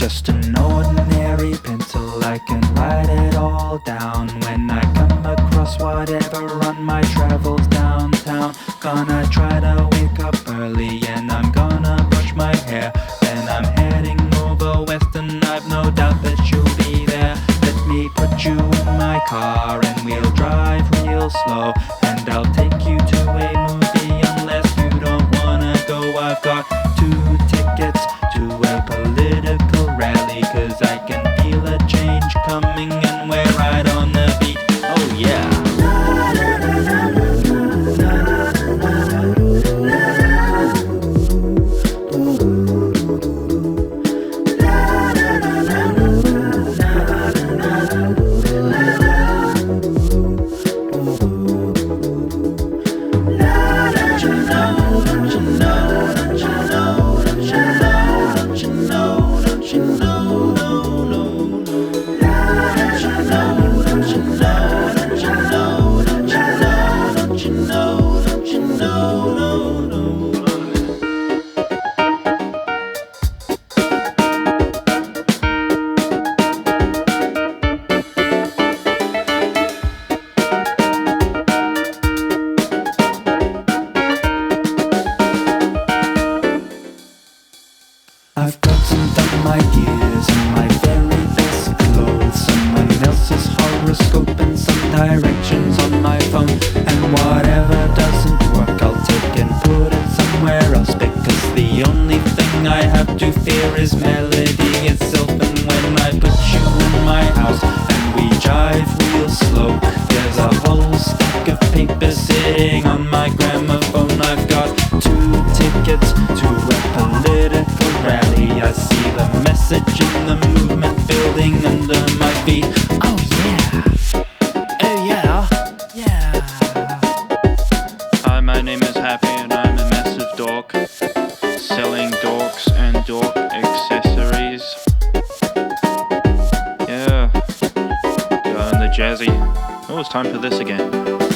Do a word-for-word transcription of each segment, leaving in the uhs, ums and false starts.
just an ordinary pencil, I can write it all down when I come across whatever on my travels downtown. Gonna try to wake up early and I'm gonna brush my hair. Then I'm heading over west and I've no doubt that you'll be there. Let me put you in my car and we'll drive real slow, and I'll take you to a movie unless you don't wanna go. I've got two tickets to a political rally, cause I can feel a change coming and we're right on the beat. Oh yeah. I've got some dumb ideas and my very best clothes, someone else's horoscope and some directions on my phone. And whatever doesn't work I'll take and put it somewhere else, because the only thing I have to fear is melody itself. And when I put you in my house and we jive real slow, there's a whole stack of papers sitting on my gramophone. I've got two tickets to a political rally. I see the message in the movement building under my feet. Oh yeah. Oh yeah. Yeah. Hi, my name is Happy and I'm a massive dork, selling dorks and dork accessories. Yeah. Got the jazzy. Oh, it's time for this again.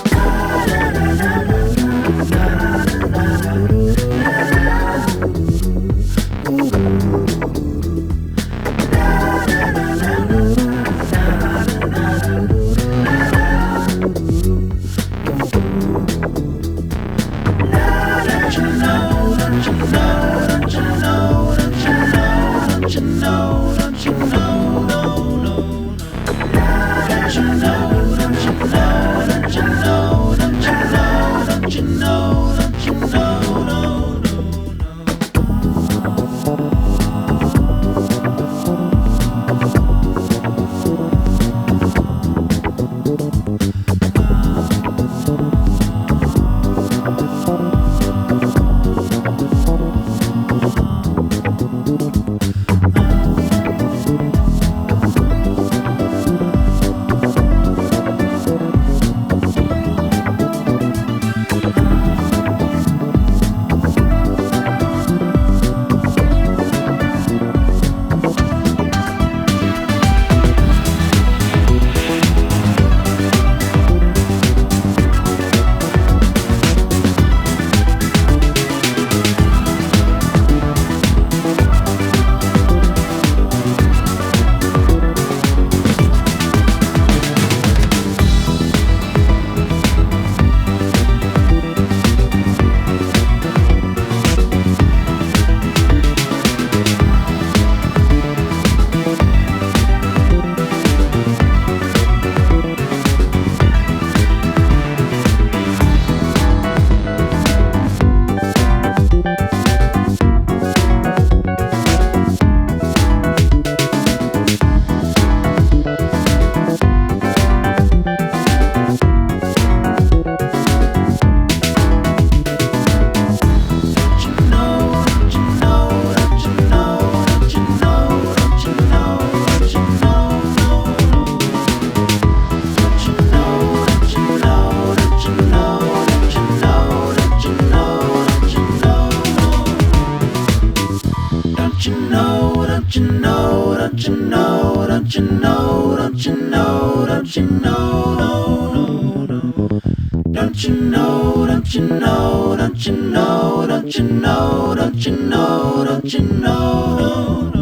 Don't you know, don't you know, don't you know, don't you know, no, no, no. Don't you know, don't you know, don't you know, don't you know, don't you know, don't you know, no.